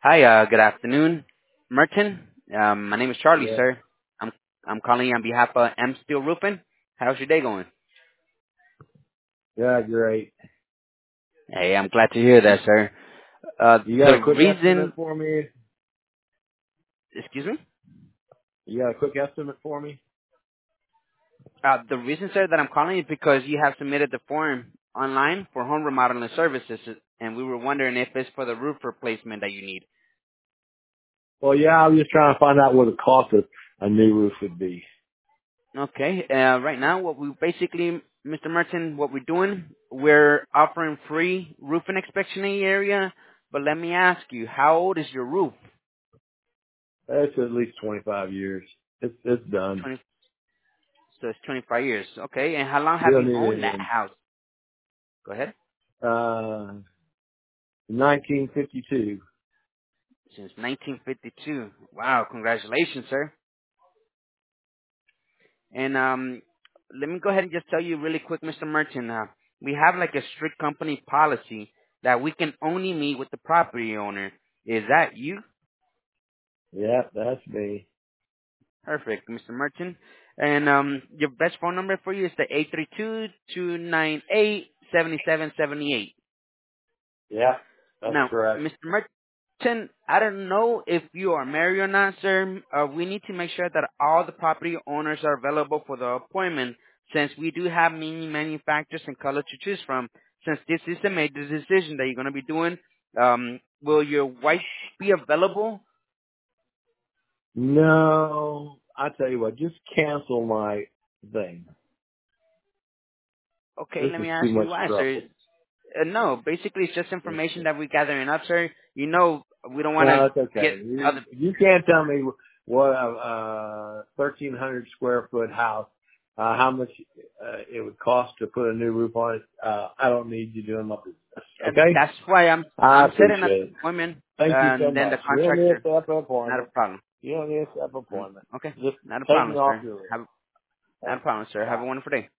Hi, good afternoon, Merton. My name is Charlie, Yeah, sir. I'm I'm calling you on behalf of M Steel Roofing. How's your day going? yeah, great. Hey, I'm glad to hear that, sir. You got The a quick estimate reason, for me? excuse me, You got a quick estimate for me? the reason, sir, that I'm calling is because you have submitted the form online for home remodeling services, and we were wondering if it's for the roof replacement that you need. Well, yeah, I was just trying to find out what the cost of a new roof would be. Okay. Right now, what we basically, Mr. Merton, what we're doing, we're offering free roofing inspection in the area. But let me ask you, how old is your roof? It's at least 25 years. It's done. 20, so it's 25 years. Okay. And how long We have don't you need owned that anything. house? Go ahead. 1952. Since 1952. Wow. Congratulations, sir. And let me go ahead and just tell you really quick, Mr. Merton. We have like a strict company policy that we can only meet with the property owner. Is that you? Yeah, that's me. Perfect, Mr. Merchant. And your best phone number for you is the 832-298-7778. Yeah, that's Now, correct. Mr. Merchant, I don't know if you are married or not, sir. We need to make sure that all the property owners are available for the appointment since we do have many manufacturers and color to choose from. Since this is a major decision that you're going to be doing, will your wife be available? No, I tell you what, just cancel my thing. Okay, This let is me too ask you much why, sir. trouble. No, basically it's just information No, that we're gathering up, sir. You know, we don't want to it's get okay. other. You can't tell me what a 1,300 square foot house, how much it would cost to put a new roof on it. I don't need you doing my business. And Okay? that's why I I'm setting up appreciate the it. appointment, Thank you so and then the much. You don't need a contractor. step Not a appointment. problem. You don't need a step Mm, appointment. Okay, Just not a take me problem, off sir. your list. Not a problem, sir. Have a Bye. wonderful day.